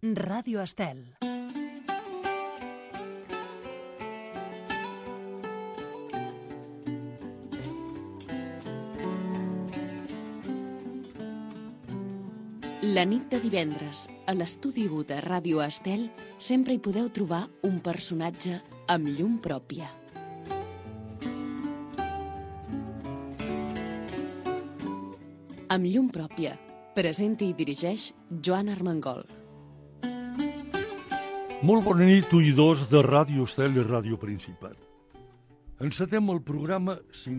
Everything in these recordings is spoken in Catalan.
Ràdio Estel. La nit de divendres, a l'estudi 1 de Ràdio Estel, sempre hi podeu trobar un personatge amb llum pròpia. Amb llum pròpia, presenta i dirigeix Joan Armengol. Molt bona nit, oïdors de Ràdio Estel i Ràdio Principat. Encetem el programa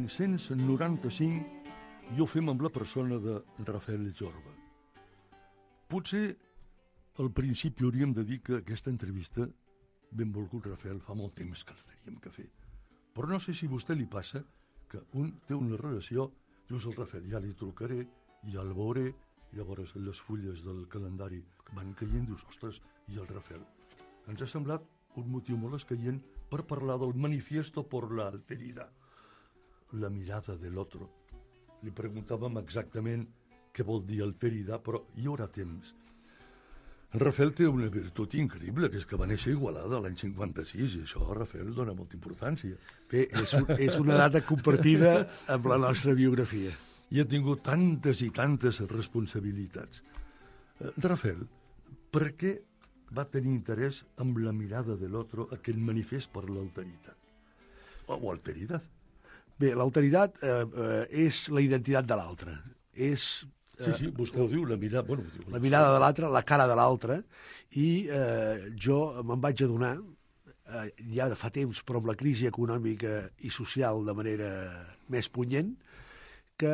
595 i ho fem amb la persona de Rafael Jorba. Potser al principi hauríem de dir que aquesta entrevista, benvolgut Rafael, fa molt temps que la teníem que fer. Però no sé si a vostè li passa que un té una relació, dius al Rafael, ja li trucaré, ja el veuré, llavors les fulles del calendari van caient, dius, ostres, i el Rafael. Ens ha semblat un motiu molt escaient per parlar del manifiesto por la alteridad, la mirada del otro. Li preguntàvem exactament què vol dir alteridad, però hi haurà temps. El Rafael té una virtut increïble, que és que va néixer a Igualada l'any 56, i això a Rafael dona molta importància. Bé, és una data compartida amb la nostra biografia. I ha tingut tantes i tantes responsabilitats. Rafael, per què va tenir interès amb la mirada de l'altre, aquest manifest per l'alteritat? O alteridad? Bé, l'alteritat és la identitat de l'altre. És... Sí, vostè ho diu, la mirada... Bueno, la mirada de l'altre, la cara de l'altre, i jo me'n vaig adonar, ja de fa temps, però amb la crisi econòmica i social de manera més punyent, que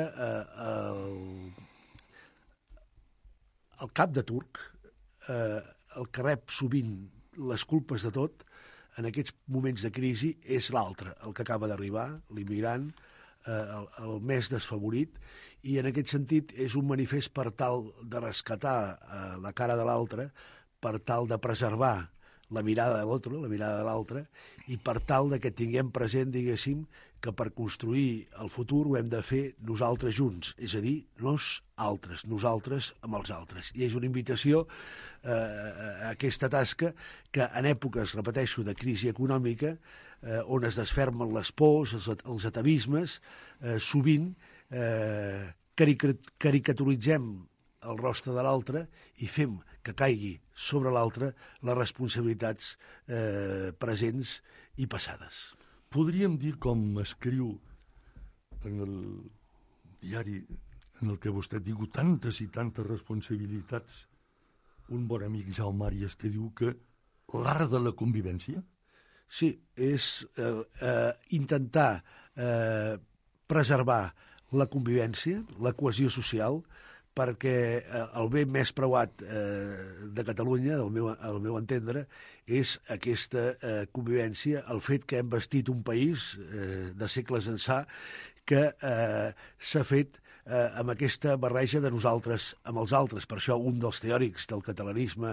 el cap de turc, el que rep sovint les culpes de tot, en aquests moments de crisi, és l'altre, el que acaba d'arribar, l'immigrant, el més desfavorit, i en aquest sentit és un manifest per tal de rescatar la cara de l'altre, per tal de preservar la mirada de l'altre, la mirada de l'altre, i per tal de que tinguem present, diguéssim, que per construir el futur ho hem de fer nosaltres junts, és a dir, nosaltres amb els altres. I és una invitació a aquesta tasca que en èpoques, repeteixo, de crisi econòmica, on es desfermen les pors, els atavismes, sovint caricaturitzem el rostre de l'altre i fem que caigui sobre l'altre les responsabilitats presents i passades. Podríem dir, com escriu en el diari en el que vostè ha tingut tantes i tantes responsabilitats, un bon amic, Jaume Àries, que diu que l'art de la convivència? Sí, és intentar preservar la convivència, la cohesió social, perquè el bé més preuat de Catalunya, al meu entendre, és aquesta convivència, el fet que hem bastit un país de segles ençà que s'ha fet amb aquesta barreja de nosaltres amb els altres. Per això un dels teòrics del catalanisme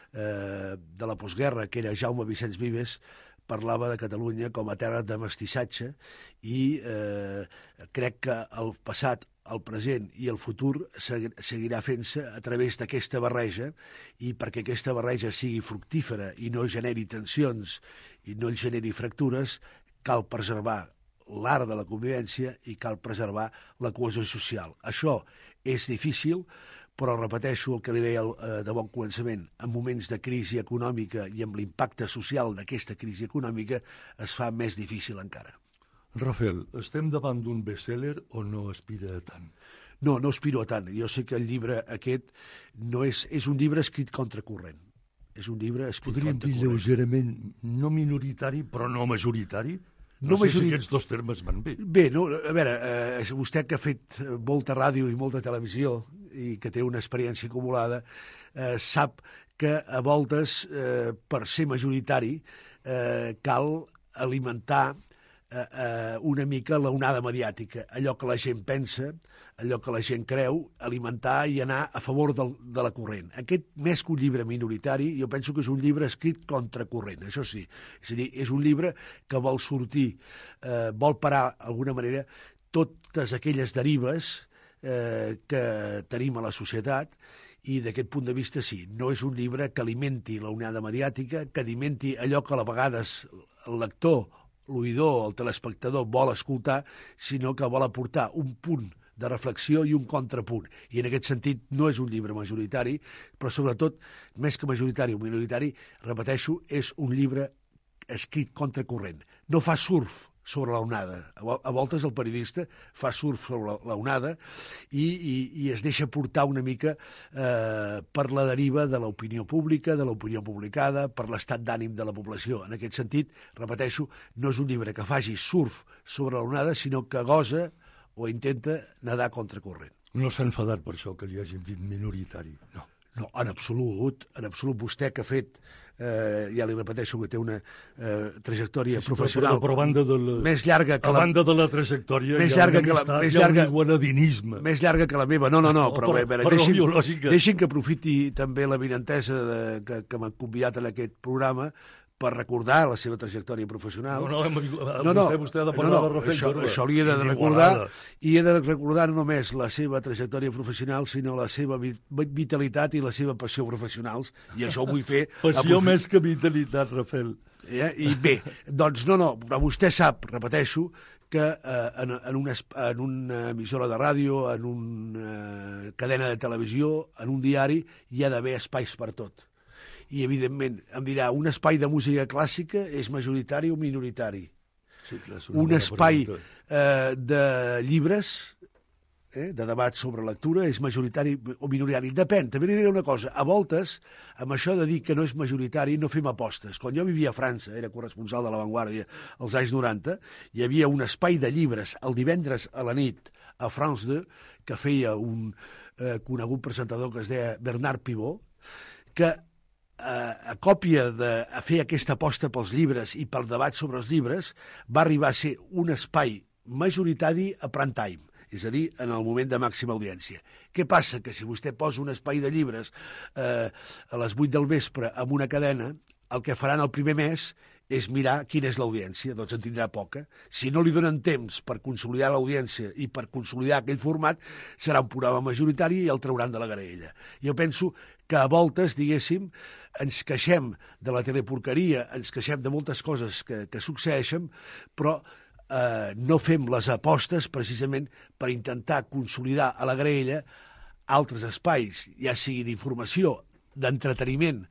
de la postguerra, que era Jaume Vicenç Vives, parlava de Catalunya com a terra de mestissatge i crec que el passat, el present i el futur seguirà fent-se a través d'aquesta barreja, i perquè aquesta barreja sigui fructífera i no generi tensions i no generi fractures, cal preservar l'art de la convivència i cal preservar la cohesió social. Això és difícil, però repeteixo el que li deia de bon començament, en moments de crisi econòmica i amb l'impacte social d'aquesta crisi econòmica es fa més difícil encara. Rafael, estem davant d'un best-seller o no aspira a tant? No aspiro a tant. Jo sé que el llibre aquest no és un llibre escrit contracorrent. És un llibre escrit contracorrent. Podríem dir lleugerament no minoritari, però no majoritari? No sé si aquests dos termes van bé. Bé, no, a veure, vostè que ha fet molta ràdio i molta televisió i que té una experiència acumulada, sap que a voltes, per ser majoritari, cal alimentar una mica l'onada mediàtica, allò que la gent pensa, allò que la gent creu, alimentar i anar a favor de la corrent. Aquest, més que un llibre minoritari, jo penso que és un llibre escrit contracorrent, això sí. És a dir, és un llibre que vol sortir, vol parar, d'alguna manera, totes aquelles derives que tenim a la societat i d'aquest punt de vista sí, no és un llibre que alimenti l'onada mediàtica, que alimenti allò que a vegades el lector, l'oïdor, el telespectador vol escoltar, sinó que vol aportar un punt de reflexió i un contrapunt. I en aquest sentit no és un llibre majoritari, però sobretot, més que majoritari o minoritari, repeteixo, és un llibre escrit contracorrent. No fa surf sobre l'onada. A voltes el periodista fa surf sobre l'onada i es deixa portar una mica per la deriva de l'opinió pública, de l'opinió publicada, per l'estat d'ànim de la població. En aquest sentit, repeteixo, no és un llibre que faci surf sobre l'onada, sinó que gosa o intenta nedar contracorrent. No s'ha enfadat per això que li hàgim dit minoritari, no. No, en absolut. Vostè que ha fet, ja li repeteixo, que té una trajectòria professional però a banda de la, més llarga que a banda de la trajectòria més hi ha llarga una que la, amistat, més hi ha llarga, un iguanadinisme. Més llarga que la meva. No, però deixin que aprofiti també l'avinentesa que m'ha convidat en aquest programa per recordar la seva trajectòria professional. Vostè ha de parlar de Rafael Jorba. Això li he de recordar, i he de recordar no només la seva trajectòria professional, sinó la seva vitalitat i la seva passió professionals, i això ho vull fer... Passió més que vitalitat, Rafael. I bé, doncs però vostè sap, repeteixo, que en una emissora de ràdio, en una cadena de televisió, en un diari, hi ha d'haver espais per tot. I, evidentment, em dirà, un espai de música clàssica és majoritari o minoritari? Sí, clar, un espai de llibres, de debat sobre lectura, és majoritari o minoritari? Depèn. També li diré una cosa. A voltes, amb això de dir que no és majoritari, no fem apostes. Quan jo vivia a França, era corresponsal de La Vanguardia als anys 90, hi havia un espai de llibres el divendres a la nit a France 2, que feia un conegut presentador que es deia Bernard Pivot, que a còpia de fer aquesta aposta pels llibres i pel debat sobre els llibres, va arribar a ser un espai majoritari a prime time, és a dir, en el moment de màxima audiència. Què passa? Que si vostè posa un espai de llibres a les 8 del vespre en una cadena, el que faran el primer mes és mirar quina és l'audiència, doncs en tindrà poca. Si no li donen temps per consolidar l'audiència i per consolidar aquell format, serà un programa majoritari i el trauran de la graella. Jo penso que a voltes, diguéssim, ens queixem de la teleporqueria, ens queixem de moltes coses que succeeixen, però no fem les apostes precisament per intentar consolidar a la graella altres espais, ja sigui d'informació, d'entreteniment,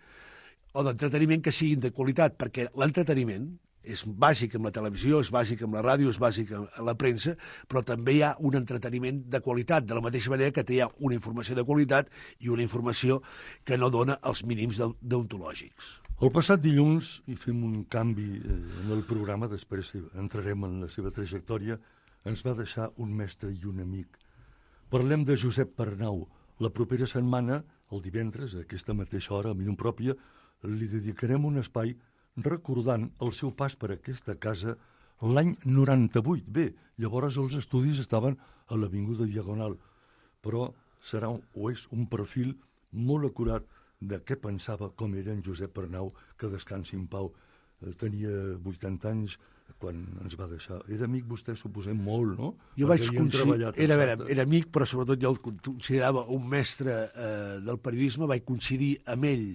o d'entreteniment que siguin de qualitat, perquè l'entreteniment és bàsic amb la televisió, és bàsic amb la ràdio, és bàsic amb la premsa, però també hi ha un entreteniment de qualitat, de la mateixa manera que hi ha una informació de qualitat i una informació que no dona els mínims deontològics. El passat dilluns, i fem un canvi en el programa, després entrarem en la seva trajectòria, ens va deixar un mestre i un amic. Parlem de Josep Pernau. La propera setmana, el divendres, a aquesta mateixa hora, a Llum Pròpia, li dedicarem un espai recordant el seu pas per aquesta casa l'any 98. Bé, llavors els estudis estaven a l'Avinguda Diagonal, però serà o és un perfil molt acurat de què pensava, com era en Josep Pernau, que descansi en pau. Tenia 80 anys quan ens va deixar. Era amic vostè, suposem, molt, no? Jo vaig coincidir, era amic, però sobretot jo el considerava un mestre del periodisme. Vaig coincidir amb ell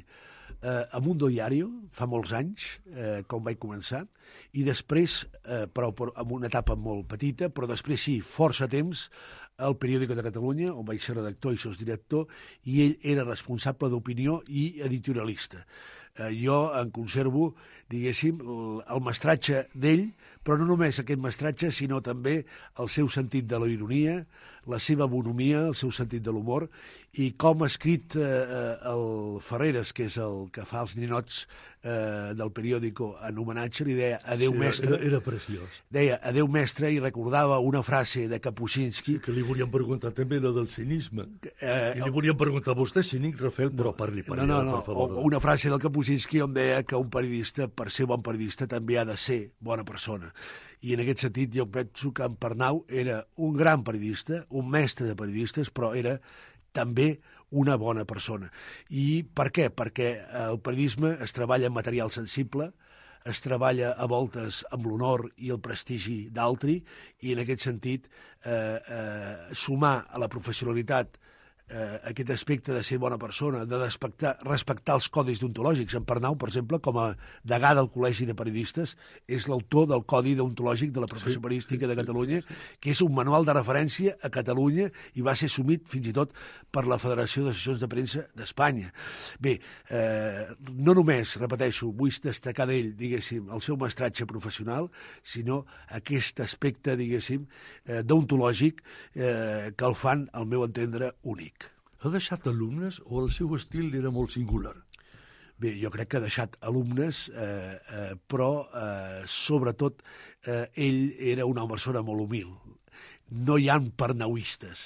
a Mundo Diario, fa molts anys, com vaig començar, i després, però en una etapa molt petita, però després sí, força temps, al Periòdico de Catalunya, on vaig ser redactor i sosdirector, i ell era responsable d'opinió i editorialista. Jo en conservo, diguéssim, el mestratge d'ell, però no només aquest mestratge, sinó també el seu sentit de la ironia, la seva bonomia, el seu sentit de l'humor, i com ha escrit el Ferreres, que és el que fa els ninots del periòdico en homenatge, li deia adéu mestre. Era preciós. Deia adéu mestre i recordava una frase de Kapuscinski. Que li volíem preguntar també la del cinisme. I li volíem preguntar a vostè, cínic, Rafael, però parli per favor. Una frase del Kapuscinski on deia que un periodista, per ser bon periodista, també ha de ser bona persona. I en aquest sentit jo penso que en Pernau era un gran periodista, un mestre de periodistes, però era també una bona persona. I per què? Perquè el periodisme es treballa en material sensible, es treballa a voltes amb l'honor i el prestigi d'altri, i en aquest sentit sumar a la professionalitat aquest aspecte de ser bona persona, de respectar els codis deontològics. En Pernau, per exemple, com a degà del Col·legi de Periodistes, és l'autor del Codi Deontològic de la Professió Periodística de Catalunya, que és un manual de referència a Catalunya i va ser assumit fins i tot per la Federació d'Associacions de Premsa d'Espanya. Bé, no només, repeteixo, vull destacar d'ell, diguéssim, el seu mestratge professional, sinó aquest aspecte, diguéssim, deontològic que el fan, al meu entendre, únic. Ha deixat alumnes o el seu estil era molt singular? Bé, jo crec que ha deixat alumnes, però sobretot ell era una persona molt humil. No hi ha pernauistes.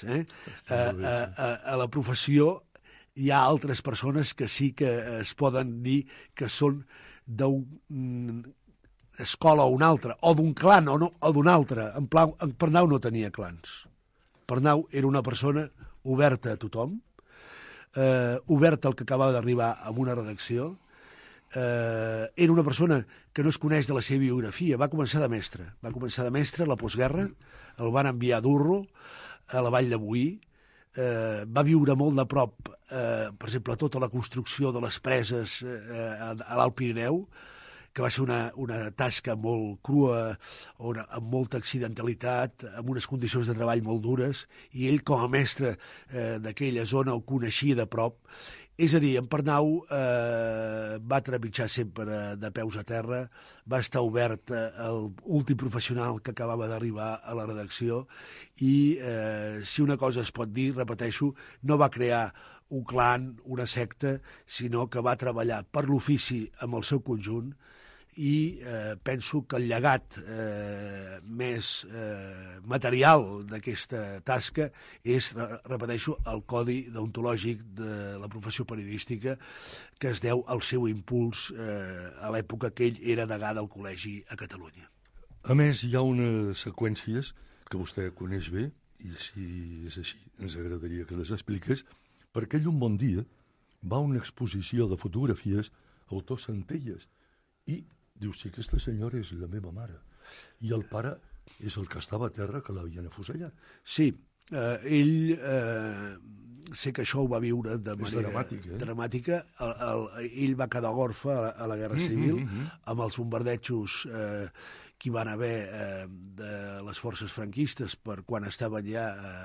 A la professió hi ha altres persones que sí que es poden dir que són d'una escola o una altra, o d'un clan o d'un altre. En Pernau no tenia clans. Pernau era una persona oberta a tothom, oberta al que acabava d'arribar a una redacció. Era una persona que no es coneix de la seva biografia. Va començar de mestre a la postguerra, el van enviar a Durro, a la Vall de Boí, va viure molt de prop, per exemple, tota la construcció de les preses a l'Alt Pirineu, que va ser una tasca molt crua, amb molta accidentalitat, amb unes condicions de treball molt dures, i ell, com a mestre d'aquella zona, ho coneixia de prop. És a dir, en Pernau va trepitjar sempre de peus a terra, va estar obert al últim professional que acabava d'arribar a la redacció, i si una cosa es pot dir, repeteixo, no va crear un clan, una secta, sinó que va treballar per l'ofici amb el seu conjunt, i penso que el llegat més material d'aquesta tasca és, repeteixo, el Codi Deontològic de la Professió Periodística, que es deu al seu impuls a l'època que ell era degà del Col·legi a Catalunya. A més, hi ha unes seqüències que vostè coneix bé, i si és així ens agradaria que les expliqués, perquè ell un bon dia va a una exposició de fotografies a Autor Centelles i diu, si aquesta senyora és la meva mare, i el pare és el que estava a terra, que l'havien afusellat. Sí, ell sé que això ho va viure de manera dramàtica. Ell va quedar orfe a la Guerra Civil, amb els bombardejos que hi van haver de les forces franquistes per quan estaven ja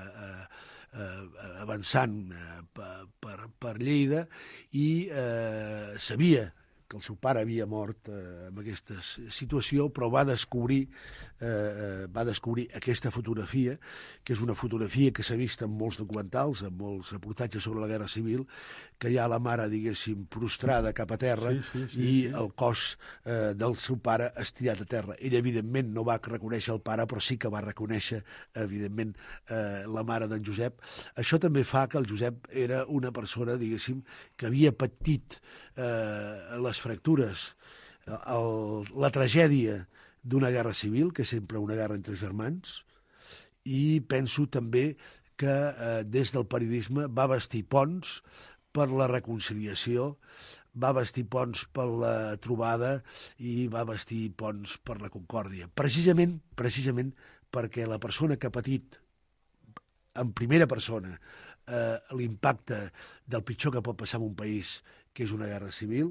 avançant per Lleida, i sabia que el seu pare havia mort en aquesta situació, però va descobrir aquesta fotografia, que és una fotografia que s'ha vist en molts documentals, en molts reportatges sobre la Guerra Civil, que hi ha la mare, diguéssim, prostrada cap a terra, i el cos del seu pare estirat a terra. Ell, evidentment, no va reconèixer el pare, però sí que va reconèixer, evidentment, la mare d'en Josep. Això també fa que el Josep era una persona, diguéssim, que havia patit les fractures, la tragèdia d'una guerra civil, que és sempre una guerra entre germans, i penso també que des del periodisme va bastir ponts per la reconciliació, va bastir ponts per la trobada i va bastir ponts per la concòrdia. Precisament perquè la persona que ha patit en primera persona l'impacte del pitjor que pot passar en un país, que és una guerra civil,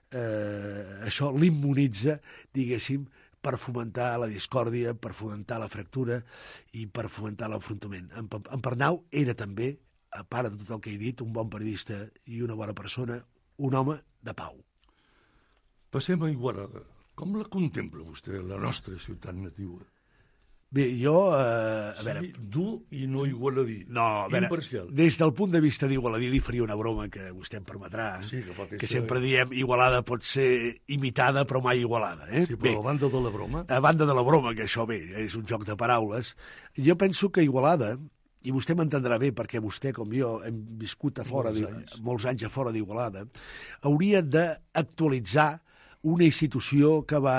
això l'immunitza, diguéssim, per fomentar la discòrdia, per fomentar la fractura i per fomentar l'enfrontament. En Pernau era també, a part de tot el que he dit, un bon periodista i una bona persona, un home de pau. Passem a Igualada. Com la contempla vostè, la nostra ciutat nativa? Bé, jo... a veure, dur i no igualadí. No, a veure, imparcial. Des del punt de vista d'igualadí li faria una broma que vostè em permetrà, que sempre diem Igualada pot ser imitada però mai igualada. Sí, però a banda de la broma... A banda de la broma, que això bé, és un joc de paraules, jo penso que Igualada, i vostè m'entendrà bé perquè vostè com jo hem viscut molts anys a fora d'Igualada, hauria d'actualitzar una institució que va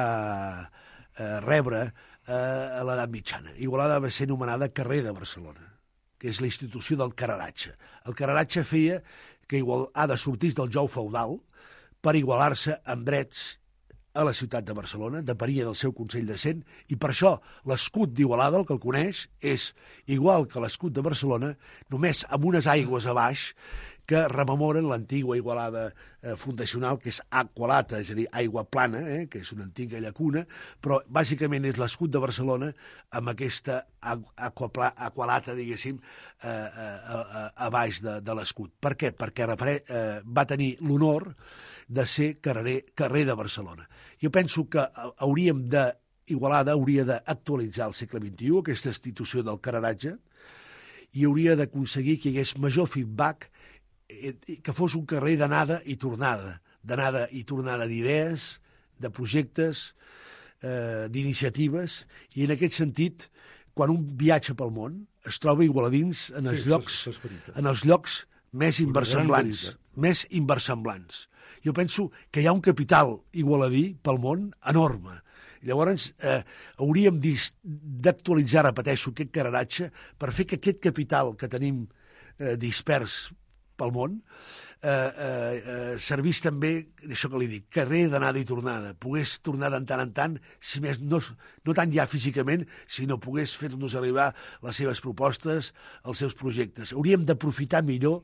rebre a l'edat mitjana. Igualada va ser anomenada Carrer de Barcelona, que és la institució del cararatge. El cararatge feia que Igualada sortís del jou feudal per igualar-se en drets a la ciutat de Barcelona, depenia del seu Consell de Cent, i per això l'escut d'Igualada, el que el coneix, és igual que l'escut de Barcelona, només amb unes aigües a baix que rememoren l'antigua Igualada fundacional, que és Aqualata, és a dir, aigua plana, que és una antiga llacuna, però bàsicament és l'escut de Barcelona amb aquesta Aqualata, diguéssim, a baix de l'escut. Per què? Perquè va tenir l'honor de ser carrer de Barcelona. Jo penso que Igualada hauria d'actualitzar al segle XXI aquesta institució del carreratge i hauria d'aconseguir que hi hagués major feedback, que fos un carrer d'anada i tornada d'idees, de projectes, d'iniciatives, i en aquest sentit, quan un viatja pel món, es troba igualadins en els llocs més inversemblants. Jo penso que hi ha un capital igualadí pel món enorme. Llavors, hauríem d'actualitzar, repeteixo, aquest carreratge per fer que aquest capital que tenim dispers pel món servís també, això que li dic, carrer d'anada i tornada, pogués tornar de tant en tant, si més no tant ja físicament, sinó pogués fer-nos arribar les seves propostes, els seus projectes. Hauríem d'aprofitar millor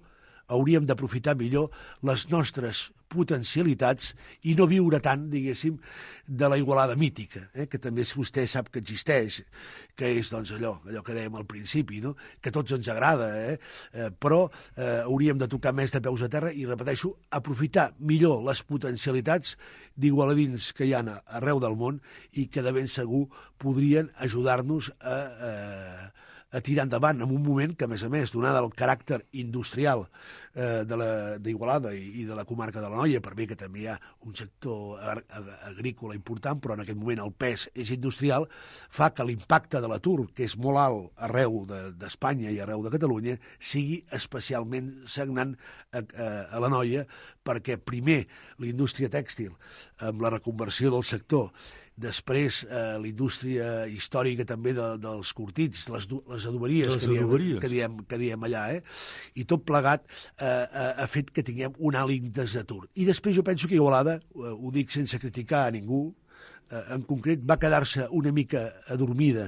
les nostres potencialitats i no viure tant, diguéssim, de la Igualada mítica, que també vostè sap que existeix, que és doncs, allò que dèiem al principi, no? Que a tots ens agrada, però hauríem de tocar més de peus a terra i, repeteixo, aprofitar millor les potencialitats d'igualadins que hi ha arreu del món i que de ben segur podrien ajudar-nos a tirar endavant en un moment que, a més, donada el caràcter industrial d'Igualada i de la comarca de l'Anoia, per bé que també hi ha un sector agrícola important, però en aquest moment el pes és industrial, fa que l'impacte de l'atur, que és molt alt arreu d'Espanya i arreu de Catalunya, sigui especialment sagnant a l'Anoia, perquè primer l'indústria tèxtil, amb la reconversió del sector, després l'indústria històrica també dels cortits, les adoberies que diem allà, i tot plegat ha fet que tinguem un alt índex d'atur. I després jo penso que Igualada, ho dic sense criticar a ningú, en concret va quedar-se una mica adormida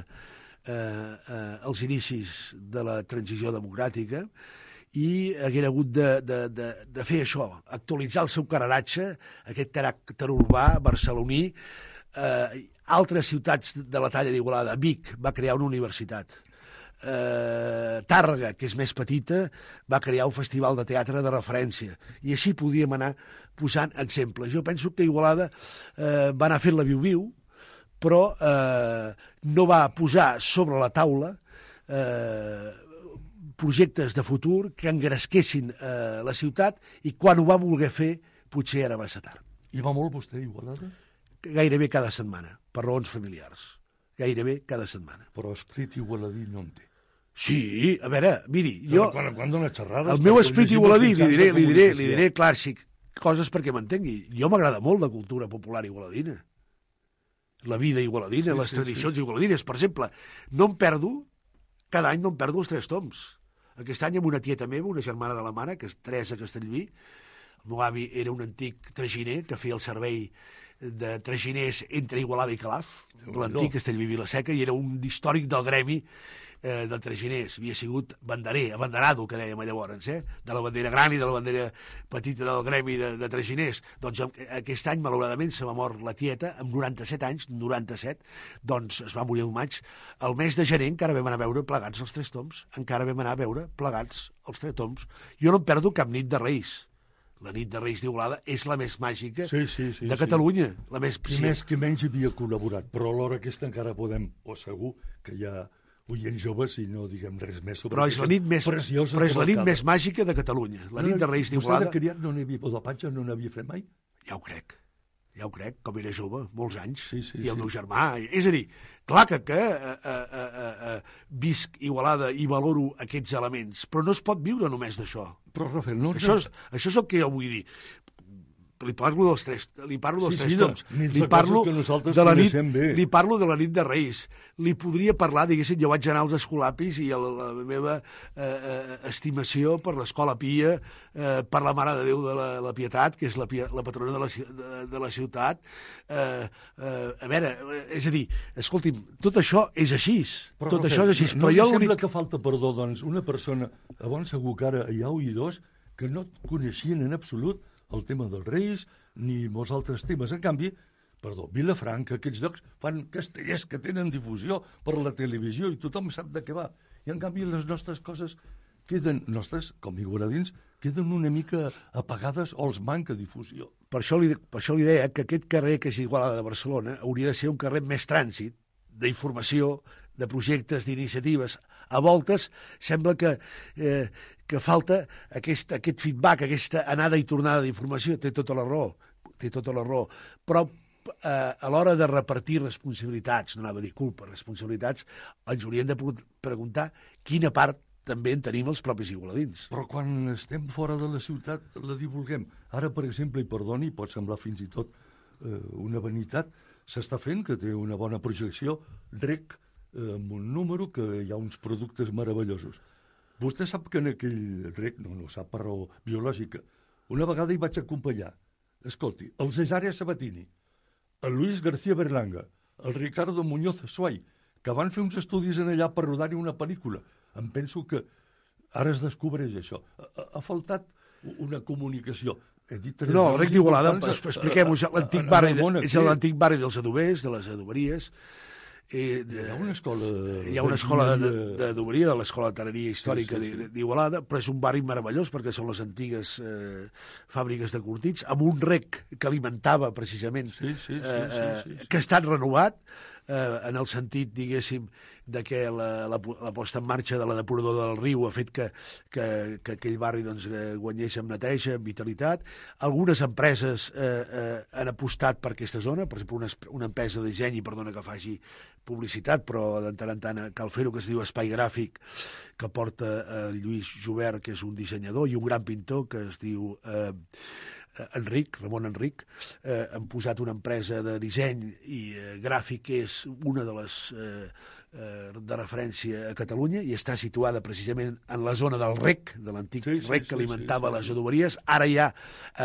als inicis de la transició democràtica i haguera hagut de fer això, actualitzar el seu carreratge, aquest caràcter urbà barceloní. Altres ciutats de la talla d'Igualada, Vic va crear una universitat, Tàrrega, que és més petita, va crear un festival de teatre de referència, i així podíem anar posant exemples. Jo penso que Igualada va anar fent la viu-viu, però no va posar sobre la taula projectes de futur que engresquessin la ciutat, i quan ho va voler fer potser era massa tard. I va molt vostè a Igualada? Gairebé cada setmana, per raons familiars. Gairebé cada setmana. Però esprit igualadí no en té. Sí, a veure, miri, jo... Quan dona xerrades... El meu esprit igualadí, li diré clàssic, coses perquè m'entengui. Jo m'agrada molt la cultura popular igualadina. La vida igualadina, les tradicions igualadines. Per exemple, cada any no em perdo els 3 toms. Aquest any amb una tieta meva, una germana de la mare, que és Teresa Castellví. El meu avi era un antic traginer que feia el servei de traginers entre Igualada i Calaf, l'antic Castellví Vila-seca, i era un històric del gremi de traginers. Havia sigut abanderado, que dèiem llavors, de la bandera gran i de la bandera petita del gremi de traginers. Doncs aquest any, malauradament, se m'ha mort la tieta, amb 97 anys, 97, doncs es va morir al maig. El mes de gener encara vam anar a veure plegats els 3 toms, encara vam anar a veure plegats els 3 toms. Jo no em perdo cap nit de Reis. La nit de Reis d'Igualada és la més màgica de Catalunya. La més... I més que menys havia col·laborat, però alhora aquesta encara podem, o segur que hi ha oients joves i no diguem res més sobre... Però és la nit més màgica de Catalunya, la nit de Reis d'Igualada. Vostè de criat no n'havia, la Patxa no n'havia fet mai? Ja ho crec, com era jove, molts anys, i el meu germà. És a dir, clar que visc Igualada i valoro aquests elements, però no es pot viure només d'això. Però, Rafael, no... Això és el que jo vull dir. li parlo dels tres toms. Li parlo de la nit de Reis. Li podria parlar, diguéssim, jo vaig anar als Escolapis i la meva estimació per l'Escola Pia, per la Mare de Déu de la Pietat, que és la patrona de la ciutat. A veure, és a dir, escolti'm, tot això és així. Però no li sembla que falta perdó, doncs, una persona, abans segur que ara hi ha oïdors que no coneixien en absolut el tema dels Reis ni molts altres temes. En canvi, Vilafranca, aquests llocs fan castellers que tenen difusió per la televisió i tothom sap de què va. I en canvi les nostres coses queden, nostres, com igualadins, queden una mica apagades o els manca difusió. Per això li deia que aquest carrer que és Igualada de Barcelona hauria de ser un carrer més trànsit, d'informació, de projectes, d'iniciatives. A voltes sembla que falta aquest feedback, aquesta anada i tornada d'informació. Té tota la raó. Però a l'hora de repartir responsabilitats, no anava a dir culpa, responsabilitats, ens hauríem de preguntar quina part també en tenim els propis igualadins. Però quan estem fora de la ciutat la divulguem. Ara, per exemple, i perdoni, pot semblar fins i tot una vanitat, s'està fent, que té una bona projecció, REC, amb un número que hi ha uns productes meravellosos. Vostè sap que en aquell REC, no sap per raó biològica, una vegada hi vaig acompanyar, escolti, el Cesare Sabatini, el Luis García Berlanga, el Ricardo Muñoz Suay, que van fer uns estudis en allà per rodar-hi una pel·lícula. Em penso que ara es descobreix això. Ha faltat una comunicació. No, el REC d'Igualada, expliquem-ho, és l'antic barri dels adobers, de les adoberies. Hi ha una escola d'adoberia, de l'Escola de Tarreria Històrica d'Igualada, però és un barri meravellós perquè són les antigues fàbriques de curtits, amb un REC que alimentava precisament, que ha estat renovat, en el sentit, diguéssim, de que la posta en marxa de la depuradora del riu ha fet que aquell barri guanyés en neteja, en vitalitat. Algunes empreses han apostat per aquesta zona, per exemple, una empresa de disseny, i perdona que faci publicitat, però de tant en tant cal fer-ho, que es diu Espai Gràfic, que porta Lluís Jubert, que és un dissenyador, i un gran pintor que es diu Ramon Enric. Han posat una empresa de disseny i gràfic que és una de les de referència a Catalunya i està situada precisament en la zona del REC, de l'antic REC que alimentava les adoberies. Ara hi ha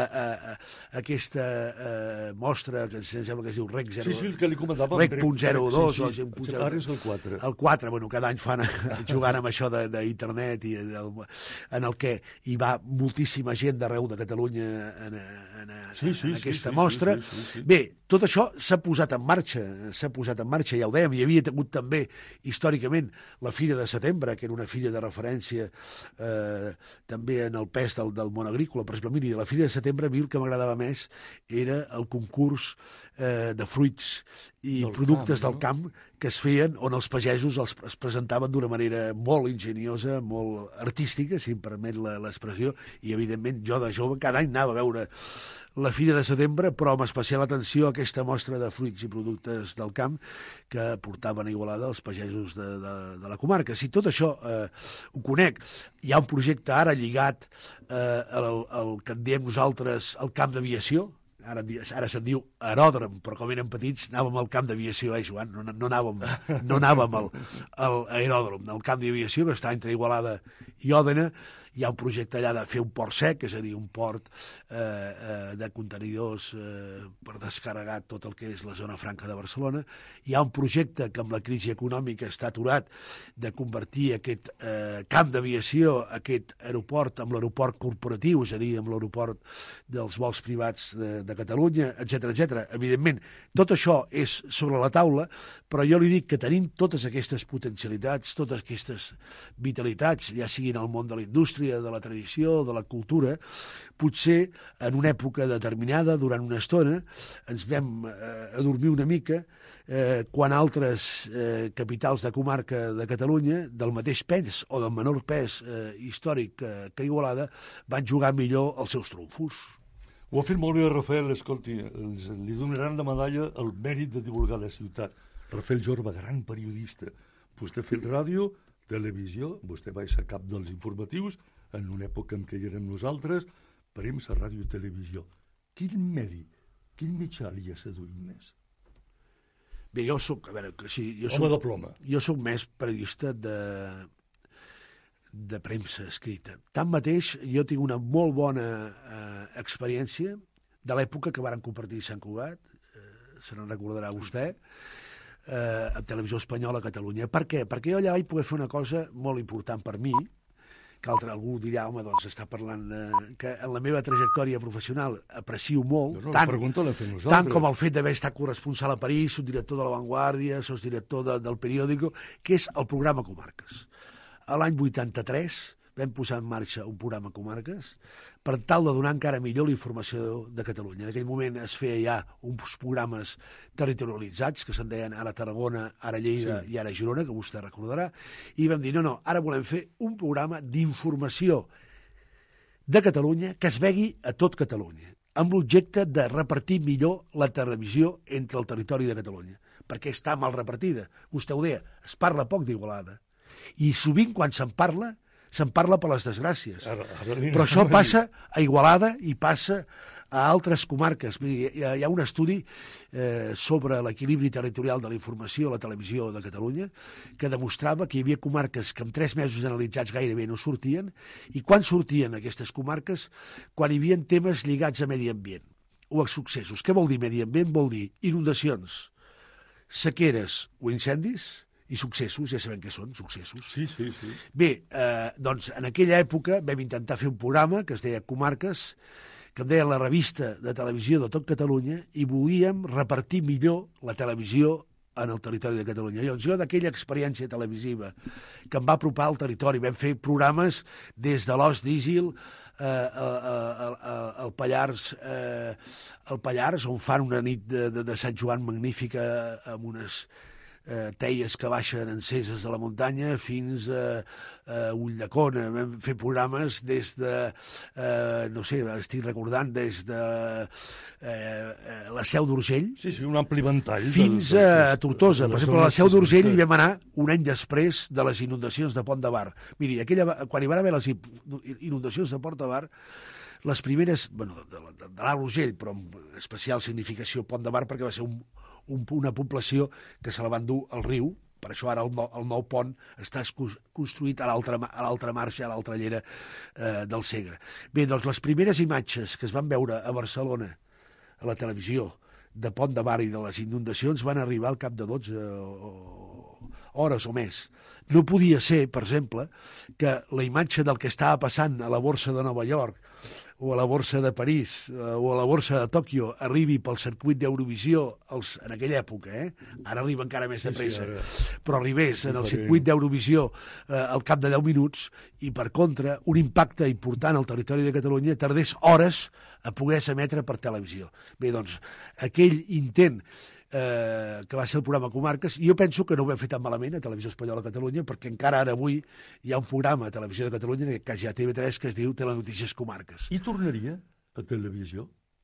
aquesta mostra que em sembla que es diu REC 0, que li comentava, REC.02, ara és el 4. El 4, bueno, cada any fan jugant amb això d'internet i en el que hi va moltíssima gent d'arreu de Catalunya en aquesta mostra. Bé, tot això s'ha posat en marxa, ja ho dèiem, hi havia hagut també històricament la Fira de Setembre, que era una fira de referència també en el pes del món agrícola. Per exemple, miri, la Fira de Setembre a mi el que m'agradava més era el concurs de fruits i productes del camp que es feien, on els pagesos es presentaven d'una manera molt ingeniosa, molt artística, si em permet l'expressió, i evidentment jo de jove cada any anava a veure la Fira de Setembre, però amb especial atenció a aquesta mostra de fruits i productes del camp que portaven a Igualada els pagesos de la comarca. Si tot això ho conec, hi ha un projecte ara lligat al que en diem nosaltres el camp d'aviació. Ara se'n diu aeròdrom, però com érem petits anàvem al camp d'aviació, Joan? No anàvem al aeròdrom, al camp d'aviació que està entre Igualada i Òdena. Hi ha un projecte allà de fer un port sec, és a dir, un port de contenidors per descarregar tot el que és la zona franca de Barcelona. Hi ha un projecte que amb la crisi econòmica està aturat de convertir aquest camp d'aviació, aquest aeroport, amb l'aeroport corporatiu, és a dir, amb l'aeroport dels vols privats de Catalunya, etc. Evidentment, tot això és sobre la taula, però jo li dic que tenim totes aquestes potencialitats, totes aquestes vitalitats, ja siguin al món de la indústria, de la tradició, de la cultura, potser en una època determinada, durant una estona, ens vam adormir una mica quan altres capitals de comarca de Catalunya, del mateix pes o del menor pes històric que Igualada, van jugar millor els seus trumfos. Ho ha fet molt bé, Rafael. Escolti, li donaran la medalla al mèrit de divulgar la ciutat. Rafael Jorba, gran periodista. Vostè ha fet ràdio, televisió, vostè va ser cap dels informatius, en una època en què hi érem nosaltres, premsa, ràdio i televisió. quin mitjà li ha seduït més? Bé, jo soc, a veure, Home de ploma. Jo soc més periodista de premsa escrita. Tanmateix, jo tinc una molt bona experiència de l'època que varen compartir Sant Cugat, se n'en recordarà vostè, amb Televisió Espanyola a Catalunya. Per què? Perquè jo allà vaig poder fer una cosa molt important per mi, que algú dirà, home, doncs està parlant que en la meva trajectòria professional aprecio molt, tant com el fet d'haver estat corresponsal a París, subdirector de La Vanguardia, sosdirector del periòdico, que és el programa Comarques. A l'any 83 vam posar en marxa un programa Comarques per tal de donar encara millor la informació de Catalunya. En aquell moment es feia ja uns programes territorialitzats, que se'n deien ara Tarragona, ara Lleida i ara Girona, que vostè recordarà, i vam dir, no, ara volem fer un programa d'informació de Catalunya que es vegi a tot Catalunya, amb l'objecte de repartir millor la televisió entre el territori de Catalunya, perquè està mal repartida. Vostè ho deia, es parla poc d'Igualada, i sovint quan se'n parla per les desgràcies. Però això passa a Igualada i passa a altres comarques. Hi ha un estudi sobre l'equilibri territorial de la informació a la televisió de Catalunya que demostrava que hi havia comarques que en 3 mesos analitzats gairebé no sortien, i quan sortien aquestes comarques? Quan hi havia temes lligats a medi ambient o a successos. Què vol dir medi ambient? Vol dir inundacions, sequeres o incendis, i successos, ja sabem què són, successos. Sí. Bé, doncs en aquella època vam intentar fer un programa que es deia Comarques, que en deia la revista de televisió de tot Catalunya, i volíem repartir millor la televisió en el territori de Catalunya. Llavors, jo d'aquella experiència televisiva que em va apropar al territori, vam fer programes des de l'Os d'Ísil al Pallars, on fan una nit de Sant Joan magnífica amb unes teies que baixen enceses de la muntanya fins a Ulldecona. Vam fer programes des de, no sé, estic recordant, des de la Seu d'Urgell. Sí, un ampli ventall. Fins a Tortosa. Per exemple, a la Seu d'Urgell hi vam anar un any després de les inundacions de Pont de Bar. Miri, quan hi van haver les inundacions de Pont de Bar, les primeres, bueno, de l'Alt Urgell, però amb especial significació Pont de Bar, perquè va ser una població que se la van dur al riu. Per això ara el nou pont està construït a l'altra marxa, a l'altra llera del Segre. Bé, doncs les primeres imatges que es van veure a Barcelona, a la televisió, de Pont de Bar i de les inundacions van arribar al cap de 12 hores o més. No podia ser, per exemple, que la imatge del que estava passant a la borsa de Nova York o a la borsa de París o a la borsa de Tòquio arribi pel circuit d'Eurovisió en aquella època, ara arriba encara més de pressa, però arribés en el circuit d'Eurovisió al cap de 10 minuts i, per contra, un impacte important al territori de Catalunya tardés hores a poder s'emetre per televisió. Bé, doncs, aquell intent que va ser el programa Comarques, jo penso que no ho vam fer tan malament a Televisió Espanyola a Catalunya, perquè encara ara avui hi ha un programa a Televisió de Catalunya, en aquest cas ja TV3, que es diu Telenotícies Comarques. I tornaria a televisió?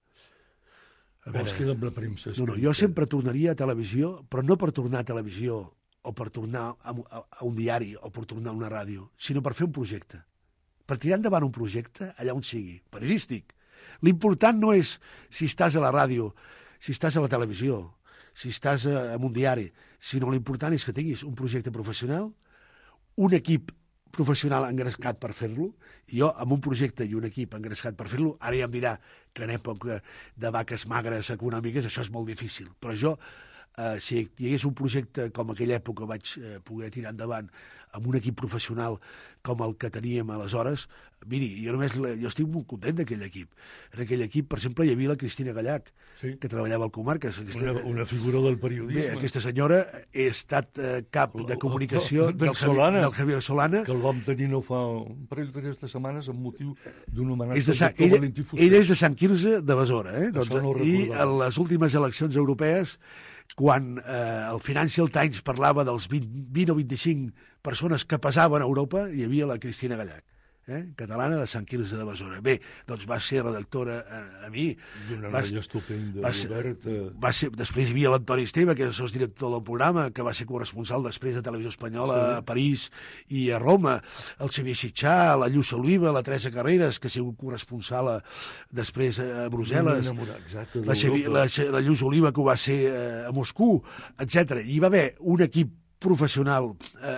A veure, o es queda amb la premsa? No, jo sempre tornaria a televisió, però no per tornar a televisió o per tornar a un diari o per tornar a una ràdio, sinó per fer un projecte. Per tirar endavant un projecte allà on sigui, periodístic. L'important no és si estàs a la ràdio, si estàs a la televisió, si estàs en un diari, sinó l'important és que tinguis un projecte professional, un equip professional engrescat per fer-lo. Jo, amb un projecte i un equip engrescat per fer-lo, ara ja em dirà que en època de vaques magres econòmiques això és molt difícil, però jo, si hi hagués un projecte com aquella època vaig poder tirar endavant amb un equip professional com el que teníem aleshores, miri, jo estic molt content d'aquell equip. En aquell equip, per exemple, hi havia la Cristina Gallac, que treballava al Comarques. Una figura del periodisme. Bé, aquesta senyora ha estat cap de comunicació del Javier Solana. Que el vam tenir no fa un parell de setmanes amb motiu d'un homenatge al doctor Valentí Fuster. Ell és de Sant Quirze de Besora, i en les últimes eleccions europees, quan el Financial Times parlava dels 20 o 25 persones que pesaven a Europa, hi havia la Cristina Gallac. catalana de Sant Quirze de Besora. Bé, doncs va ser redactora a mi. I una noia estupenda, Roberta. Després hi havia l'Antoni Esteve, que és el director del programa, que va ser corresponsal després de Televisió Espanyola a París i a Roma. El Xavier Sitxà, la Lluç Oliva, la Teresa Carreras, que ha sigut corresponsal després a Brussel·les. La Lluç Oliva, que ho va ser a Moscou, etc. Hi va haver un equip professional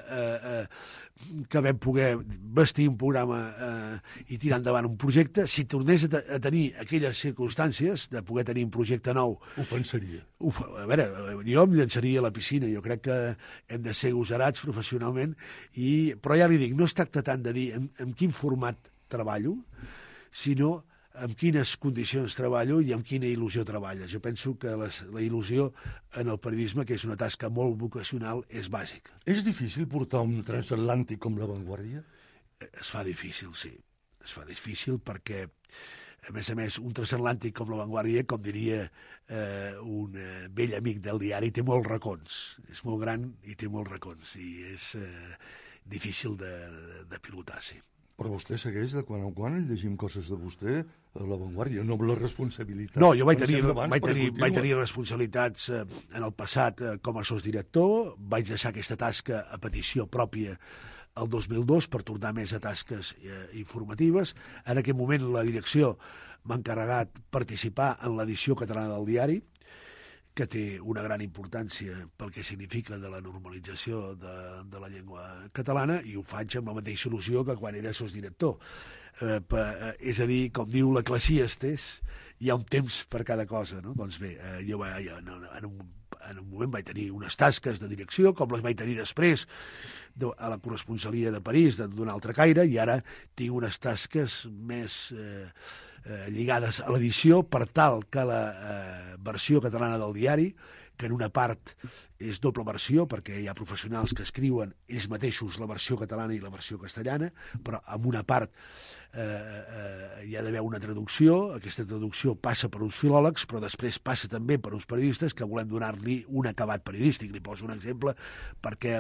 que vam poder vestir un programa i tirar endavant un projecte. Si tornés a tenir aquelles circumstàncies de poder tenir un projecte nou... Ho pensaria. A veure, jo em llançaria a la piscina. Jo crec que hem de ser gosarats professionalment, però ja li dic, no es tracta tant de dir en quin format treballo, sinó amb quines condicions treballo i amb quina il·lusió treballes. Jo penso que la il·lusió en el periodisme, que és una tasca molt vocacional, és bàsica. És difícil portar un transatlàntic com La Vanguardia? Es fa difícil, sí. Es fa difícil perquè, a més, un transatlàntic com La Vanguardia, com diria un vell amic del diari, té molts racons. És molt gran i té molts racons. I és difícil de pilotar, sí. Però vostè segueix de quan en quan llegim coses de vostè a La Vanguardia, no amb la responsabilitat. No, jo vaig tenir responsabilitats en el passat com a sosdirector, vaig deixar aquesta tasca a petició pròpia el 2002 per tornar més a tasques informatives. En aquell moment la direcció m'ha encarregat participar en l'edició catalana del diari, que té una gran importància pel que significa de la normalització de la llengua catalana, i ho faig amb la mateixa il·lusió que quan era sosdirector. És a dir, com diu l'Eclesiastes, hi ha un temps per cada cosa, no? Doncs bé, jo en un moment vaig tenir unes tasques de direcció, com les vaig tenir després a la corresponsalia de París, d'un altre caire, i ara tinc unes tasques més lligades a l'edició, per tal que la versió catalana del diari, que en una part és doble versió, perquè hi ha professionals que escriuen ells mateixos la versió catalana i la versió castellana, però en una part hi ha d'haver una traducció. Aquesta traducció passa per uns filòlegs, però després passa també per uns periodistes que volem donar-li un acabat periodístic. Li poso un exemple perquè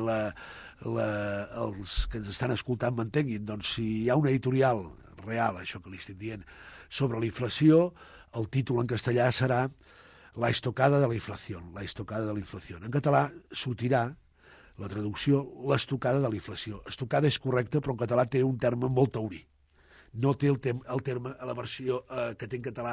els que ens estan escoltant m'entenguin. Doncs si hi ha una editorial real, això que li estic dient, sobre la inflació, el títol en castellà serà La estocada de la inflació. La estocada de la inflació. En català sortirà la traducció l'estocada de la inflació. Estocada és correcta, però en català té un terme molt taurí. No té el terme a la versió que té en català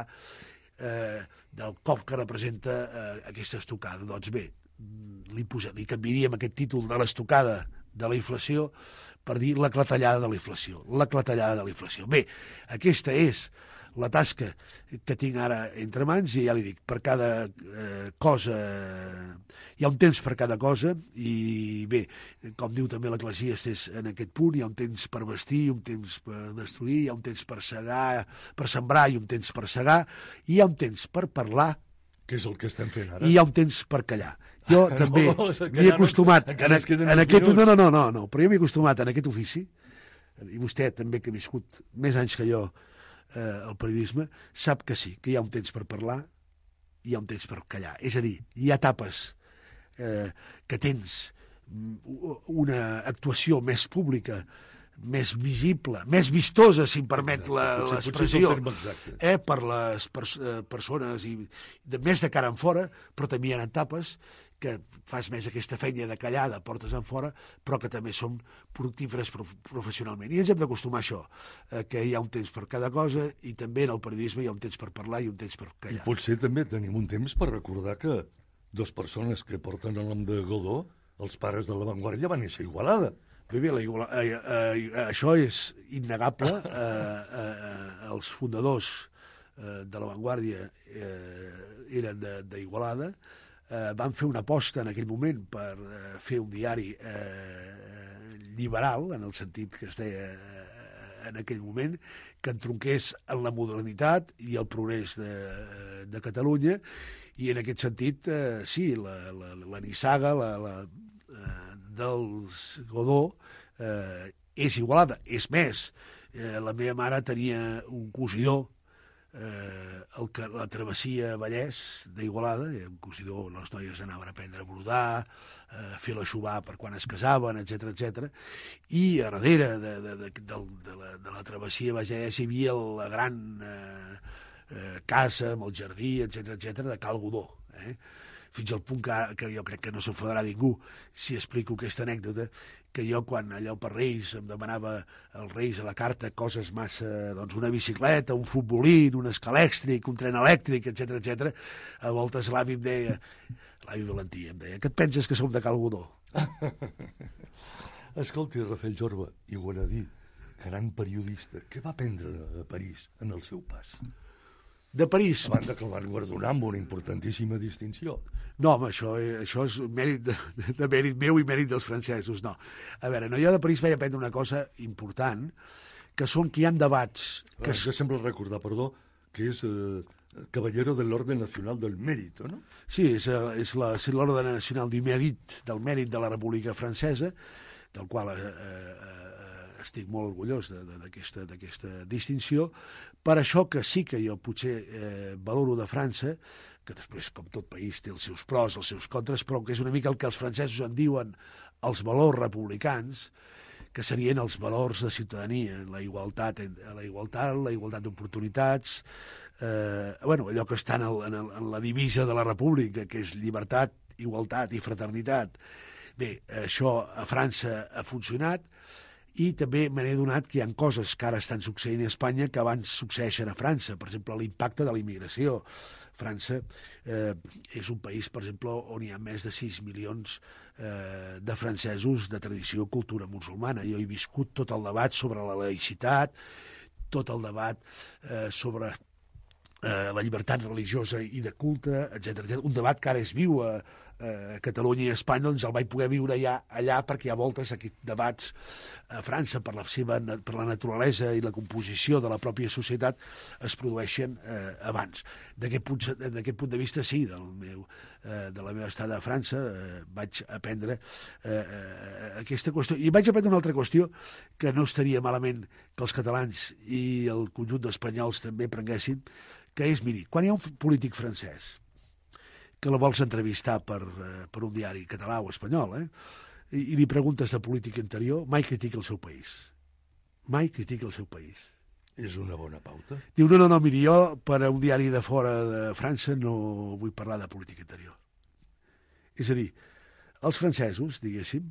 del cop que representa aquesta estocada. Doncs bé, li canviaríem aquest títol de l'estocada de la inflació per dir la clatellada de la inflació. La clatellada de la inflació. Bé, aquesta és la tasca que tinc ara entre mans, i ja li dic, per cada cosa hi ha un temps per cada cosa, i bé, com diu també l'Eclesiastes en aquest punt, hi ha un temps per vestir, un temps per destruir, hi ha un temps per segar, per sembrar i un temps per segar, i hi ha un temps per parlar, que és el que estem fent ara, i hi ha un temps per callar. Jo també m'hi he acostumat en aquest... No, però jo m'hi he acostumat en aquest ofici, i vostè també, que ha viscut més anys que jo el periodisme, sap que sí, que hi ha un temps per parlar i hi ha un temps per callar. És a dir, hi ha etapes que tens una actuació més pública, més visible, més vistosa, si em permet l'expressió, per les persones i més de cara en fora, però també hi ha etapes que fas més aquesta feina de callar, de portes en fora, però que també són productíferes professionalment. I ens hem d'acostumar a això, que hi ha un temps per cada cosa, i també en el periodisme hi ha un temps per parlar i un temps per callar. I potser també tenim un temps per recordar que dues persones que porten el nom de Godó, els pares de La Vanguardia, van néixer a Igualada. Bé, això és innegable. Els fundadors de La Vanguardia eren d'Igualada. Van fer una aposta en aquell moment per fer un diari liberal, en el sentit que es deia en aquell moment, que entronqués en la modernitat i el progrés de Catalunya, i en aquest sentit, sí, la nissaga dels Godó és Igualada. És més, la meva mare tenia un cosidor la travessia Vallès d'Igualada, un cosidor, les noies anaven a aprendre a brodar, a fer l'aixovar per quan es casaven, etc. I a darrere de la travessia Vallès hi havia la gran casa amb el jardí, etc de Cal Godó, fins al punt que jo crec que no s'enfadarà ningú si explico aquesta anècdota, que jo quan allò per Reis em demanava els Reis a la carta coses massa, doncs una bicicleta, un futbolí, un escalèxtric, un tren elèctric, etc, a voltes l'avi em deia, l'avi Valentí em deia, què et penses que som de Cal Godó? Escolti, Rafael Jorba, i ho he de dir, gran periodista, què va aprendre a París en el seu pas? De París. A banda que el van guardonar amb una importantíssima distinció. No, home, això és mèrit de mèrit meu i mèrit dels francesos, no. A veure, jo de París vaig aprendre una cosa important, que són que hi ha debats... Jo sempre recordar, perdó, que és caballero de l'Orde Nacional del Mérito, no? Sí, és l'Orde Nacional del Mèrit de la República Francesa, del qual estic molt orgullós d'aquesta distinció. Per això que sí que jo potser valoro de França, que després, com tot país, té els seus pros, els seus contres, però que és una mica el que els francesos en diuen els valors republicans, que serien els valors de ciutadania, la igualtat d'oportunitats, allò que està en la divisa de la república, que és llibertat, igualtat i fraternitat. Bé, això a França ha funcionat, i també me n'he donat que hi ha coses que ara estan succeint a Espanya que abans succeeixen a França. Per exemple, l'impacte de la immigració. França és un país, per exemple, on hi ha més de 6 milions de francesos de tradició i cultura musulmana. Jo he viscut tot el debat sobre la laïcitat, tot el debat sobre la llibertat religiosa i de culte, etc. Un debat que ara és viu a Catalunya i a Espanya, doncs el vaig poder viure allà perquè hi ha voltes aquests debats a França per la naturalesa i la composició de la pròpia societat es produeixen abans. D'aquest punt de vista, sí, de la meva estada a França vaig aprendre aquesta qüestió. I vaig aprendre una altra qüestió que no estaria malament que els catalans i el conjunt d'espanyols també prenguessin, que és, miri, quan hi ha un polític francès que la vols entrevistar per un diari català o espanyol, i li preguntes de política interior, mai critica el seu país. Mai critica el seu país. És una bona pauta. Diu, no, miri, jo per a un diari de fora de França no vull parlar de política interior. És a dir, els francesos, diguéssim,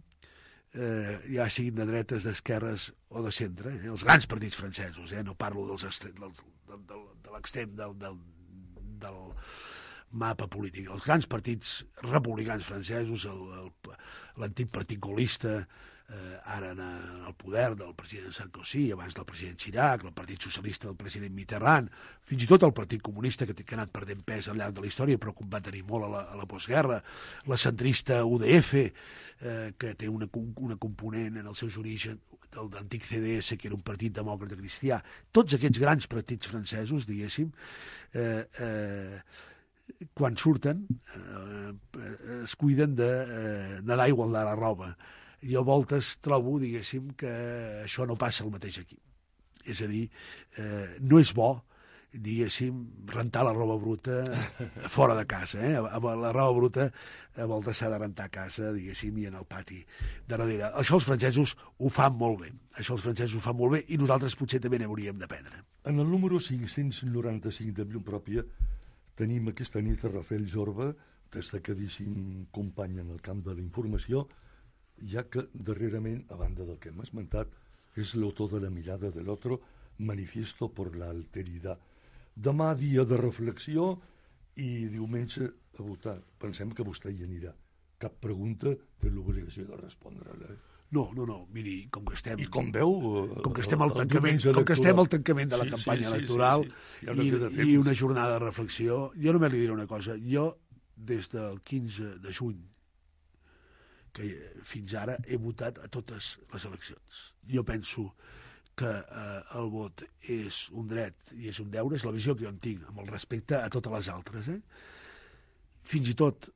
ja siguin de dretes, d'esquerres o de centre, els grans partits francesos, no parlo de l'extrem del mapa polític. Els grans partits republicans francesos, l'antic partit gaullista, ara en el poder del president Sarkozy, abans del president Chirac, el partit socialista del president Mitterrand, fins i tot el partit comunista, que ha anat perdent pes al llarg de la història, però que va tenir molt a la postguerra, la centrista UDF, que té una component en els seus orígens del d'antic CDS, que era un partit demòcrata cristià. Tots aquests grans partits francesos, diguéssim, quan surten es cuiden de nedar igual de la roba. Jo a voltes trobo, diguéssim, que això no passa el mateix aquí. És a dir, no és bo, diguéssim, rentar la roba bruta fora de casa. La roba bruta a voltes s'ha de rentar a casa, diguéssim, i en el pati de darrere. Això els francesos ho fan molt bé. I nosaltres potser també n'hauríem d'aprendre. En el número 595 de Llum Pròpia tenim aquesta nit a Rafael Jorba, destacadíssim company en el camp de la informació, ja que darrerament, a banda del que hem esmentat, és l'autor de La mirada del otro, Manifiesto por la alteridad. Demà dia de reflexió i diumenge a votar. Pensem que vostè hi anirà. Cap pregunta té l'obligació de respondre-la. No, miri, com que estem... I com veu... Com que estem al tancament de la campanya electoral i una jornada de reflexió, jo només li diré una cosa. Jo, des del 15 de juny, que fins ara he votat a totes les eleccions. Jo penso que el vot és un dret i és un deure, és la visió que jo en tinc, amb el respecte a totes les altres. Fins i tot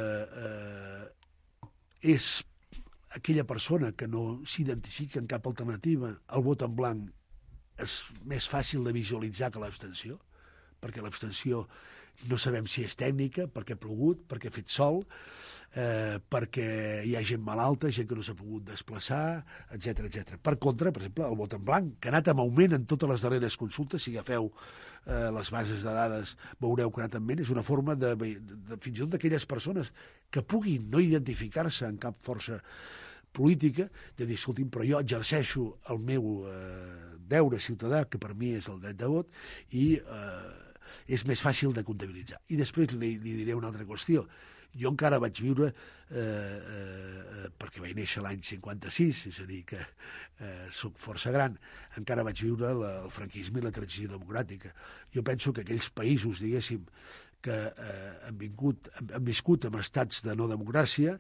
és aquella persona que no s'identifica en cap alternativa, el vot en blanc és més fàcil de visualitzar que l'abstenció, perquè l'abstenció no sabem si és tècnica, perquè ha plogut, perquè ha fet sol, perquè hi ha gent malalta, gent que no s'ha pogut desplaçar, etc etc. Per contra, per exemple, el vot en blanc, que ha anat en augment en totes les darreres consultes, si agafeu les bases de dades veureu que ha anat en augment, és una forma de fins i tot d'aquelles persones que puguin no identificar-se en cap força política, de dir, escolti'm, però jo exerceixo el meu deure ciutadà, que per mi és el dret de vot, i és més fàcil de comptabilitzar. I després li diré una altra qüestió. Jo encara vaig viure, perquè vaig néixer l'any 56, és a dir, que soc força gran, encara vaig viure el franquisme i la transició democràtica. Jo penso que aquells països, diguéssim, que han viscut en estats de no democràcia,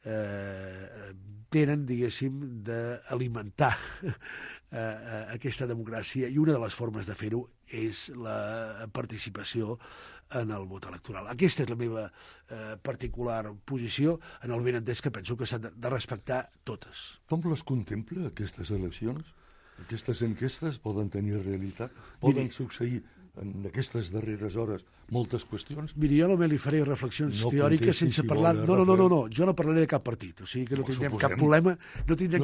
tenen, diguéssim, d'alimentar aquesta democràcia, i una de les formes de fer-ho és la participació en el vot electoral. Aquesta és la meva particular posició, en el benentès que penso que s'han de respectar totes. Com les contempla, aquestes eleccions? Aquestes enquestes poden tenir realitat? Poden succeir en aquestes darreres hores moltes qüestions? Miri, jo només li faré reflexions teòriques sense parlar... No, jo no parlaré de cap partit, o sigui que no tindrem cap problema, no tindrem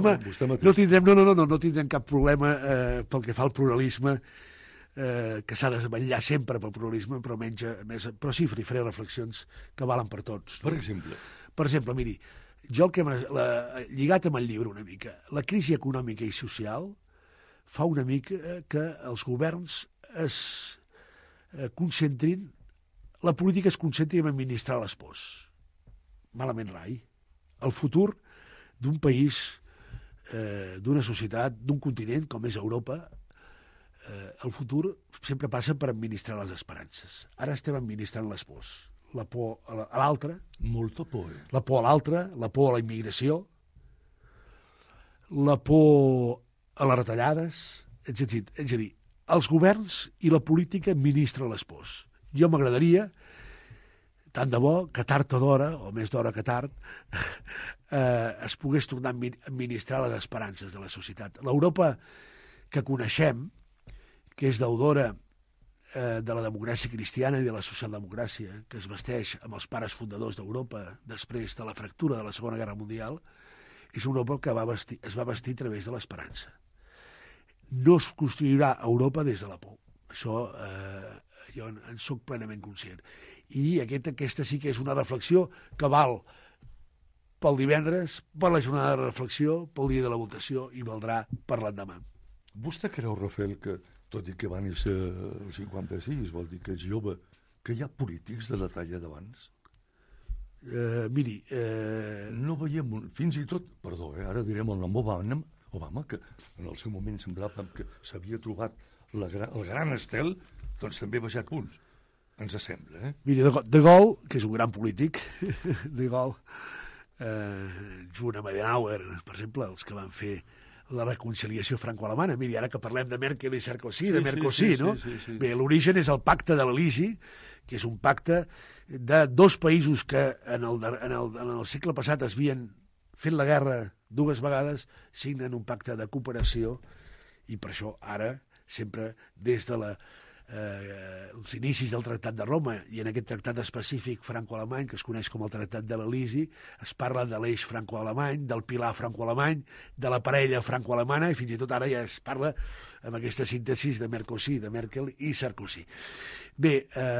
cap problema pel que fa al pluralisme, que s'ha de vetllar sempre pel pluralisme, però sí, faré reflexions que valen per tots. Per exemple? Per exemple, miri, jo lligat amb el llibre una mica, la crisi econòmica i social fa una mica que els governs es concentrin, la política es concentri en administrar les pors. Malament rai. El futur d'un país, d'una societat, d'un continent com és Europa, el futur sempre passa per administrar les esperances. Ara estem administrant les pors. La por a l'altre. Molta por, La por a l'altre, la por a la immigració, la por a les retallades, etc. És a dir, els governs i la política administren les pors. Jo m'agradaria, tant de bo, que tard o d'hora, o més d'hora que tard, es pogués tornar a administrar les esperances de la societat. L'Europa que coneixem, que és deudora de la democràcia cristiana i de la socialdemocràcia, que es vesteix amb els pares fundadors d'Europa després de la fractura de la Segona Guerra Mundial, és una Europa que es va vestir a través de l'esperança. No es construirà Europa des de la por. Això jo en soc plenament conscient. I aquesta sí que és una reflexió que val pel divendres, per la jornada de reflexió, pel dia de la votació i valdrà per l'endemà. Vostè creu, Rafael, que tot i que va néixer el 56, vol dir que és jove, que hi ha polítics de la talla d'abans? Miri... No veiem, fins i tot, perdó, ara direm el nom Obama, que en el seu moment semblava que s'havia trobat el gran estel, doncs també ha baixat punts. Ens sembla, Miri, De Gaulle, que és un gran polític, De Gaulle, junt amb Adenauer, per exemple, els que van fer la reconciliació franco-alemana. Miri, ara que parlem de Merkel i Sarkozy, de Mercosí, no? Sí. Bé, l'origen és el pacte de l'Elisi, que és un pacte de dos països que en el segle passat es havien fet la guerra dues vegades, signen un pacte de cooperació, i per això ara, sempre des de els inicis del Tractat de Roma i en aquest tractat específic franco-alemany, que es coneix com el Tractat de l'Elisi, es parla de l'eix franco-alemany, del pilar franco-alemany, de la parella franco-alemana, i fins i tot ara ja es parla amb aquesta síntesi de Mercosí, de Merkel i Sarkozy. Bé,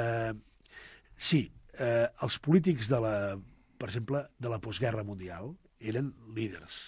sí, els polítics per exemple, de la postguerra mundial eren líders.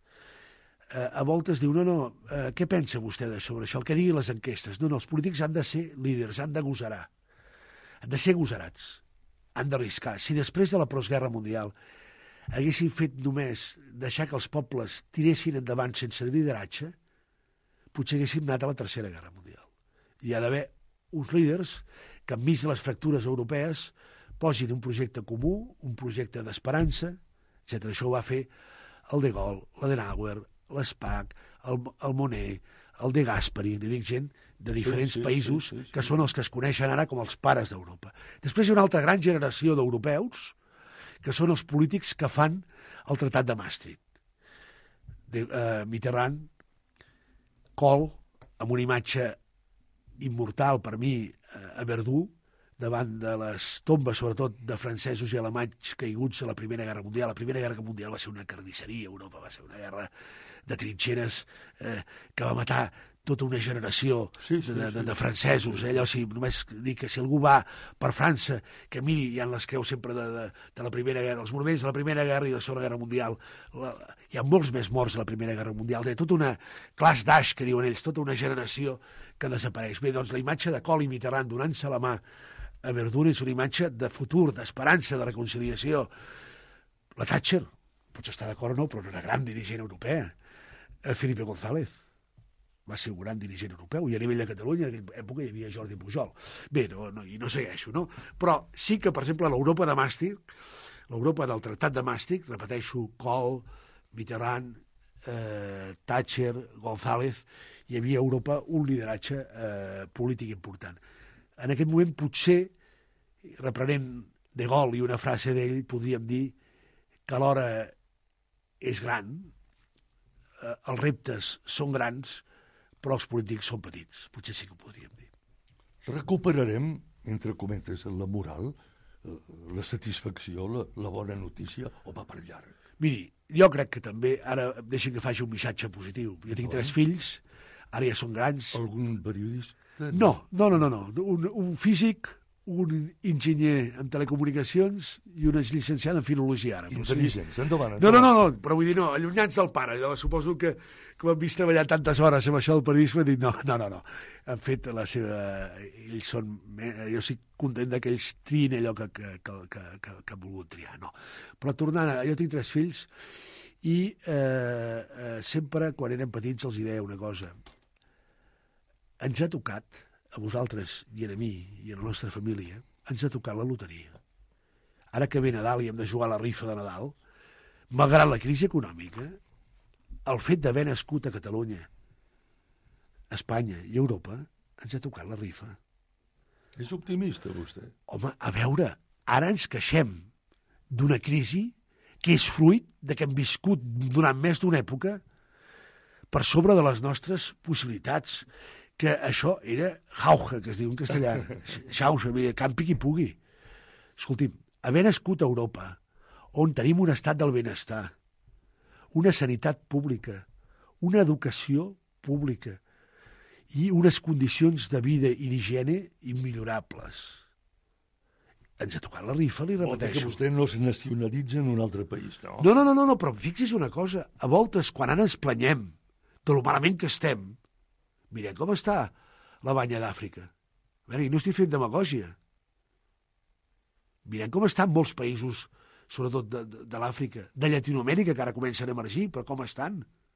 A voltes diu, què pensa vostè sobre això? El que diguin les enquestes. No, els polítics han de ser líders, han de gosarar. Han de ser gosarats. Han d'arriscar. Si després de la postguerra mundial haguessin fet només deixar que els pobles tiressin endavant sense lideratge, potser haguéssim anat a la Tercera Guerra Mundial. Hi ha d'haver uns líders que enmig de les fractures europees posin un projecte comú, un projecte d'esperança, etc. Això ho va fer el De Gaulle, l'Adenauer, l'Spaak, el Monnet, el De Gasperi, li dic gent de diferents països que són els que es coneixen ara com els pares d'Europa. Després hi ha una altra gran generació d'europeus que són els polítics que fan el Tractat de Maastricht. Mitterrand, Kohl, amb una imatge immortal per mi a Verdú, davant de les tombes, sobretot de francesos i alemanys caiguts a la Primera Guerra Mundial. La Primera Guerra Mundial va ser una carnisseria a Europa, va ser una guerra de trinxeres que va matar tota una generació de francesos. Allò, si només dic que si algú va per França, que miri, hi ha les creus sempre de la Primera Guerra, els monuments de la Primera Guerra i de la Segona Guerra Mundial. Hi ha molts més morts a la Primera Guerra Mundial. Hi ha tota una classe d'Aix, que diuen ells, tota una generació que desapareix. Bé, doncs la imatge de Kohl i Mitterrand donant-se la mà a Verdun és una imatge de futur, d'esperança, de reconciliació. La Thatcher, potser està d'acord o no, però no era gran dirigent europea. Felipe González va ser un gran dirigent europeu, i a nivell de Catalunya en aquella època hi havia Jordi Pujol. Bé, i no segueixo, no? Però sí que, per exemple, l'Europa de Maastricht, l'Europa del Tractat de Maastricht, repeteixo, Kohl, Mitterrand, Thatcher, González, hi havia a Europa un lideratge polític important. En aquest moment, potser, reprenent de Gaulle i una frase d'ell, podríem dir que l'hora és gran, els reptes són grans, però els polítics són petits. Potser sí que ho podríem dir. Recuperarem, entre cometes, la moral, la satisfacció, la bona notícia, o va per llarg? Miri, jo crec que també, ara deixen que faci un missatge positiu. Jo tinc 3 fills, ara ja són grans. Algun periodista? No. Un físic, un enginyer en telecomunicacions i un llicenciat en filologia àrab. Intel·ligents, endavant. No, però vull dir, no, allunyats del pare. Jo suposo que m'han vist treballar tantes hores amb això del periodisme, he dit, no. Han fet la seva... Ells són... Jo estic content que ells triïn allò que han volgut triar, no. Però tornant a... Jo tinc 3 fills i sempre, quan eren petits, els deia una cosa. Ens ha tocat, a vosaltres i a mi i a la nostra família, ens ha tocat la loteria. Ara que ve Nadal i hem de jugar a la rifa de Nadal, malgrat la crisi econòmica, el fet d'haver nascut a Catalunya, Espanya i Europa, ens ha tocat la rifa. És optimista, vostè? Home, a veure, ara ens queixem d'una crisi que és fruit de que hem viscut durant més d'una època per sobre de les nostres possibilitats, que això era jauja, que es diu en castellà, xauxa, campi qui pugui. Escolti'm, haver nascut a Europa, on tenim un estat del benestar, una sanitat pública, una educació pública i unes condicions de vida i d'higiene immillorables. Ens ha tocat la rifa, li repeteixo. Vol dir que vostè no es nacionalitza en un altre país, no? No, però fixi's una cosa. A voltes, quan ara ens planyem de lo malament que estem, mirem com està la banya d'Àfrica. A veure, i no estic fent demagògia. Mirem com estan molts països, sobretot de l'Àfrica, de Llatinoamèrica, que ara comencen a emergir, però com estan?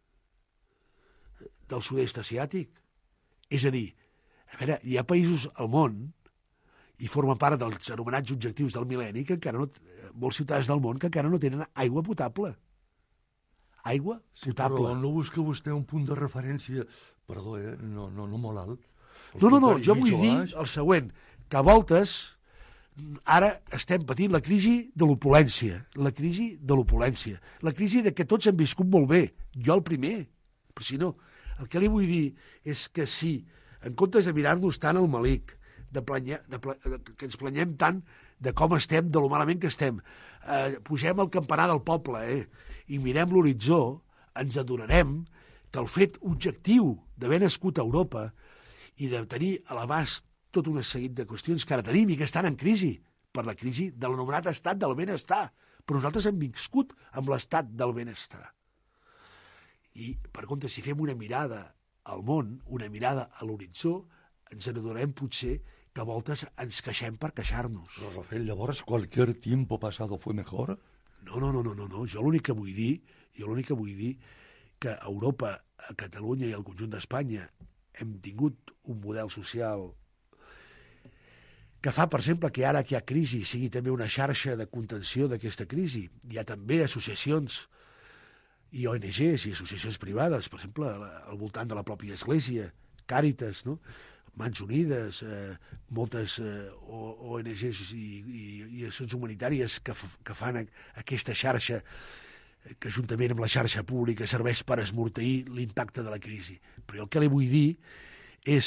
Del sud-est asiàtic. És a dir, hi ha països al món, i formen part dels anomenats objectius del mil·lenni, que encara no, molts ciutadans del món que encara no tenen aigua potable. Aigua potable. Però no busca vostè un punt de referència, perdó, no molt alt? No, jo vull dir el següent, que a voltes ara estem patint la crisi de l'opulència, la crisi de que tots hem viscut molt bé, jo el primer, però si no, el que li vull dir és que si, en comptes de mirar-nos tant al malic, que ens planyem tant de com estem, de lo malament que estem, pugem al campanar del poble, i mirem l'horitzó, ens adonarem que el fet objectiu d'haver nascut a Europa i de tenir a l'abast tot un seguit de qüestions que ara tenim i que estan en crisi, per la crisi de l'anomenat estat del benestar. Però nosaltres hem viscut amb l'estat del benestar. I, per contra, si fem una mirada al món, una mirada a l'horitzó, ens adonarem potser que a voltes ens queixem per queixar-nos. Però, Rafael, llavors, cualquier tiempo pasado fue mejor? No. Jo l'únic que vull dir que a Europa, a Catalunya i al conjunt d'Espanya hem tingut un model social que fa, per exemple, que ara que hi ha crisi sigui també una xarxa de contenció d'aquesta crisi. Hi ha també associacions i ONGs i associacions privades, per exemple, al voltant de la pròpia Església, Càritas, no? Mans Unides, moltes ONGs i associacions humanitàries que fan aquesta xarxa que juntament amb la xarxa pública serveix per esmorteir l'impacte de la crisi. Però el que li vull dir és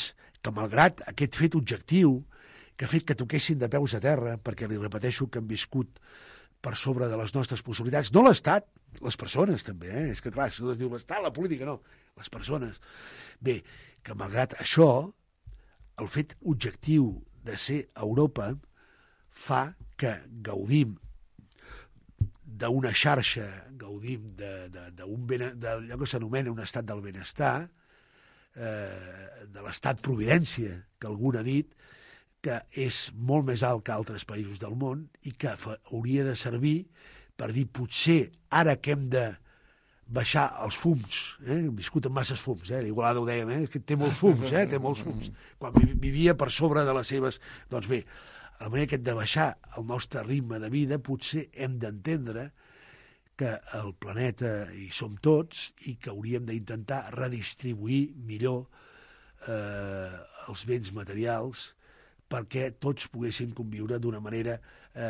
que malgrat aquest fet objectiu, que ha fet que toquessin de peus a terra, perquè li repeteixo que han viscut per sobre de les nostres possibilitats, no l'Estat, les persones també, és que clar, això es diu l'Estat, la política, no, les persones. Bé, que malgrat això, el fet objectiu de ser a Europa fa que gaudim d'una xarxa, gaudim d'allò que s'anomena un estat del benestar, de l'estat providència, que algú ha dit, que és molt més alt que altres països del món i que hauria de servir per dir, potser, ara que hem de baixar els fums, hem viscut amb masses fums, l'Igualada ho dèiem, que té molts fums, té molts fums, quan vivia per sobre de les seves... Doncs bé, la manera que hem de baixar el nostre ritme de vida, potser hem d'entendre que el planeta hi som tots i que hauríem d'intentar redistribuir millor els béns materials perquè tots poguessin conviure d'una manera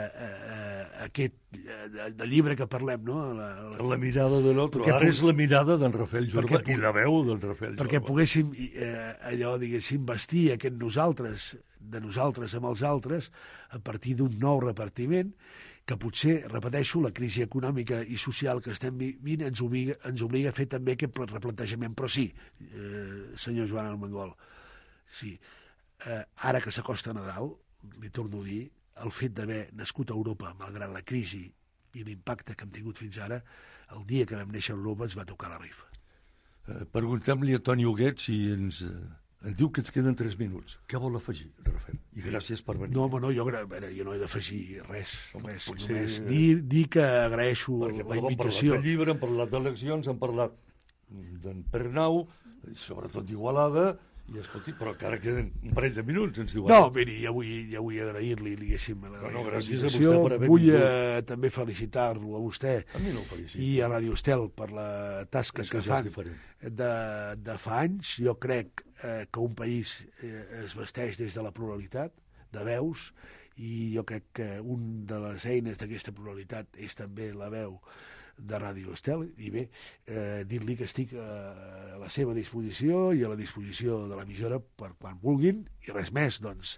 aquest del llibre que parlem, no? La mirada de l'altre. Ara és la mirada d'en Rafael Jorba i la veu d'en Rafael Jorba. Perquè poguéssim allò, diguéssim, vestir aquest nosaltres, de nosaltres amb els altres, a partir d'un nou repartiment que potser, repeteixo, la crisi econòmica i social que estem vivint ens obliga a fer també aquest replantejament. Però sí, senyor Joan Armengol, sí, ara que s'acosta Nadal, li torno a dir, el fet d'haver nascut a Europa, malgrat la crisi i l'impacte que hem tingut fins ara, el dia que vam néixer a Europa ens va tocar la rifa. Preguntem-li a Toni Huguet si ens diu que ens queden 3 minuts. Què vol afegir, Rafael? I gràcies per venir. No, jo no he d'afegir res. Només dir que agraeixo la invitació. Hem parlat de llibre, hem parlat d'eleccions, hem parlat d'en Pernau, sobretot d'Igualada, i escolti, però encara queden un parell de minuts, ens diuen. No, miri, ja vull agrair-li, diguéssim, la invitació. Vull també felicitar-lo a vostè i a Radio Estel per la tasca que fan de fa anys. Jo crec que un país es vesteix des de la pluralitat de veus i jo crec que una de les eines d'aquesta pluralitat és també la veu de Radio Estel, i bé, dir-li que estic a la seva disposició i a la disposició de l'emissora per quan vulguin, i res més, doncs,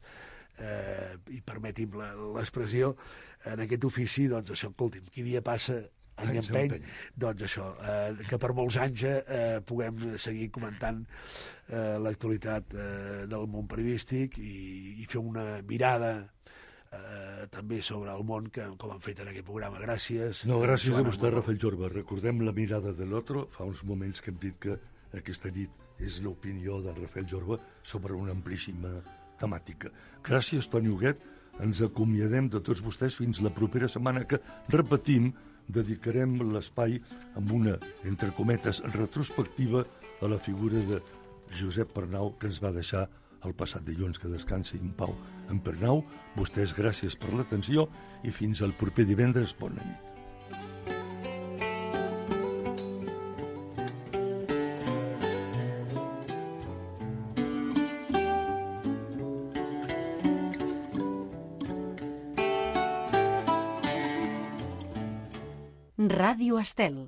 i permeti'm l'expressió, en aquest ofici, doncs això, escolti'm, qui dia passa any empeny, doncs això, que per molts anys puguem seguir comentant l'actualitat del món periodístic i fer una mirada també sobre el món, com han fet en aquest programa. Gràcies. No, gràcies a vostè, Rafael Jorba. Recordem la mirada de l'altre. Fa uns moments que hem dit que aquesta nit és l'opinió de Rafael Jorba sobre una amplíssima temàtica. Gràcies, Toni Huguet. Ens acomiadem de tots vostès fins la propera setmana que, repetim, dedicarem l'espai amb una, entre cometes, retrospectiva a la figura de Josep Pernau, que ens va deixar el passat dilluns. Que descansi en pau en Pernau. Vostès, gràcies per l'atenció i fins al proper divendres. Bona nit. Ràdio Estel.